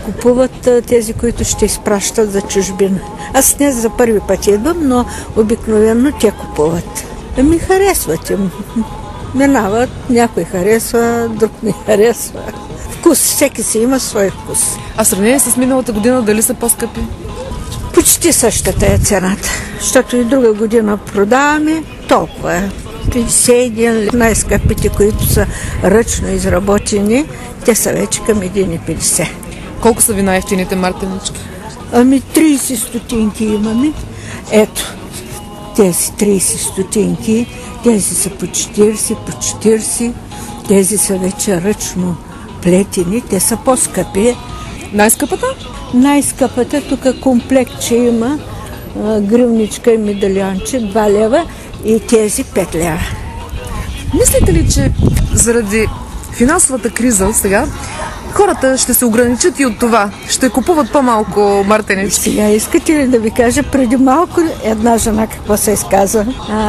купуват тези, които ще изпращат за чужбина. Аз днес за първи път идвам, но обикновено те купуват. Ми харесват им. Минават, някой харесва, друг не харесва. Вкус, всеки си има свой вкус. А в сравнение с миналата година, дали са по-скъпи? Почти същата е цената, защото и друга година продаваме, толкова е. 51 най-скъпите, които са ръчно изработени, те са вече към 1,50. Колко са ви най-евтините мартенички? 30 стотинки имаме. Ето, тези 30 стотинки, тези са по 40, по 40, тези са вече ръчно плетени, те са по-скъпи. Най-скъпата? Най-скъпата, тук комплектче има, гривничка и медальонче, 2 лева и тези 5 лева. Мислите ли, че заради финансовата криза сега хората ще се ограничат и от това? Ще купуват по-малко мартенички? Сега искате ли да ви кажа, преди малко една жена какво се изказа?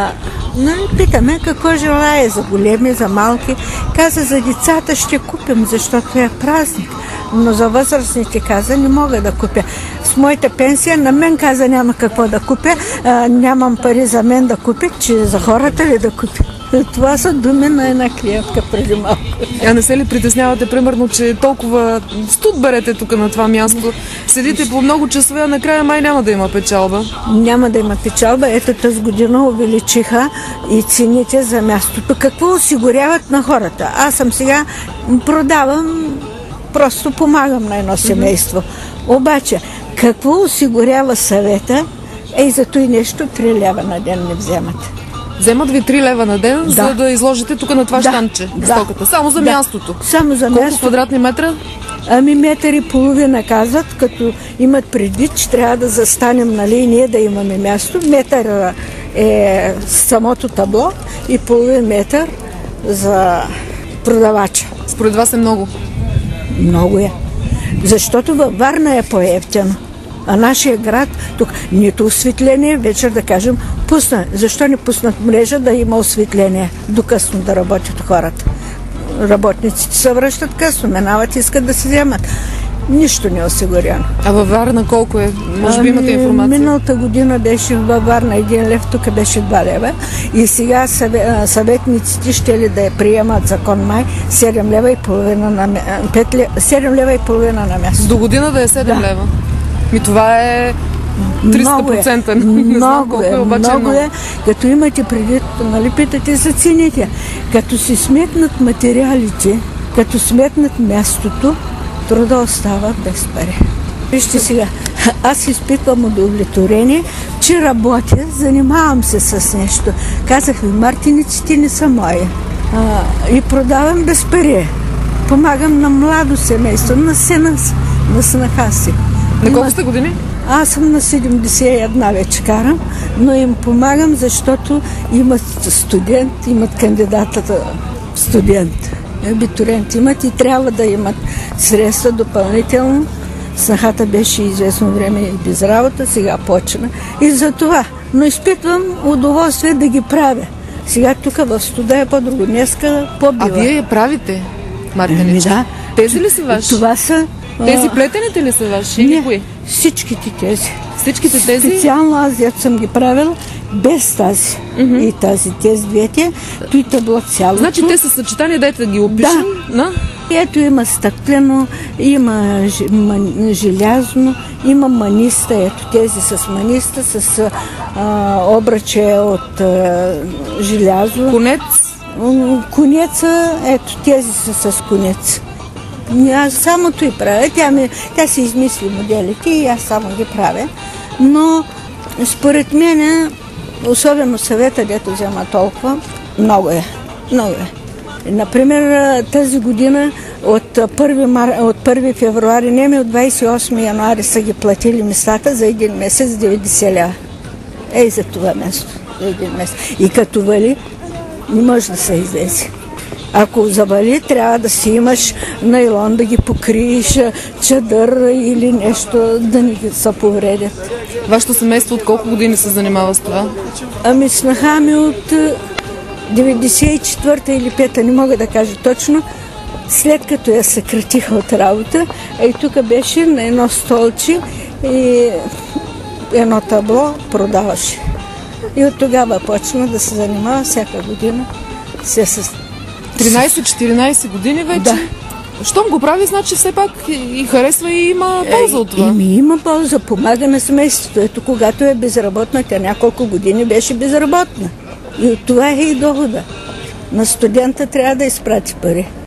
Питаме какво желая, за големи, за малки. Каза, за децата ще купим, защото е празник. Но за възрастните каза, не мога да купя. С моята пенсия на мен каза, няма какво да купя, нямам пари за мен да купя, че за хората ли да купя. Това са думи на една клиентка преди малко. А не се ли притеснявате, примерно, че толкова студ берете тук на това място? Седите по много часове, а накрая май няма да има печалба? Няма да има печалба. Ето тази година увеличиха и цените за мястото. Какво осигуряват на хората? Аз съм сега продавам, просто помагам на едно семейство. Обаче, какво осигурява съвета? За той нещо 3 лева на ден не вземат. Вземат ви 3 лева на ден, за да изложите тук на това щанче стоката. Само за мястото. Само за място. Колко квадратни метра? 1,5 метра казват, като имат предвид, че трябва да застанем, нали, ние да имаме място. Метър е самото табло и половин метър за продавача. Според вас е много? Много е. Защото във Варна е по-евтино. А нашия град, тук нито осветление, вечер да кажем, пусна. Защо не пуснат мрежа да има осветление? До късно да работят хората. Работниците се връщат късно, минават, искат да се вземат. Нищо не е осигурено. А във Варна колко е? Може би имате информация? Миналата година беше във Варна 1 лев, тук беше 2 лева. И сега съветниците ще ли да я приемат закон май 7 лева и половина на 7 лева и половина на място. До година да е 7 лева? И това е 300%. Не знам колко е, обаче много е. Като имате предвид, нали, питате за цените. Като си сметнат материалите, като сметнат мястото, труда остава без пари. Вижте сега, аз изпитвам удовлетворение, че работя, занимавам се с нещо. Казах ви, мартениците не са мои. И продавам без пари. Помагам на младо семейство, на сина си, на снаха си. На колко сте години? Аз съм на 71 вече карам, но им помагам, защото имат студент, имат кандидатата студент, абитуриент имат и трябва да имат средства допълнително. Снахата беше известно време и без работа, сега почна. И за това, но изпитвам удоволствие да ги правя. Сега тук в студа е по-друго, днеска по-била. А вие я правите, мартенички? Да. Тези ли са ваши? Това са... Тези плетените ли са ваши? Не, кои? всичките тези. Всичките тези? Специално аз съм ги правила без тази. И тези двете. Той табло цялото. Значи те са съчетания, дайте да ги опишем. Да. Ето има стъклено, има желязно, има маниста. Ето тези с маниста, с обръче от желязо. Конец? Конеца, ето тези са с конец. Аз само той правя. Тя си измисли моделите и аз само ги правя. Но според мен, особено съвета, дето взема толкова, много е. Много е. Например, тази година от 1 февруари, не от 28 януари са ги платили местата за един месец 90 лева. За това место. За един месец. И като вали, не може да се излезе. Ако завали, трябва да си имаш найлон да ги покриеш, чадър или нещо, да не се повредят. Вашето семейство от колко години се занимава с това? Снаха ми от 94-та или 5-та, не мога да кажа точно, След като я съкратиха от работа, и тук беше на едно столче и едно табло продаваше. И от тогава почна да се занимава всяка година. 13-14 години вече? Да. Щом го прави, значи все пак и харесва и има полза от това. Има полза, помага на семейството. Ето, когато е безработна, тя няколко години беше безработна. И от това е и дохода. На студента трябва да изпрати пари.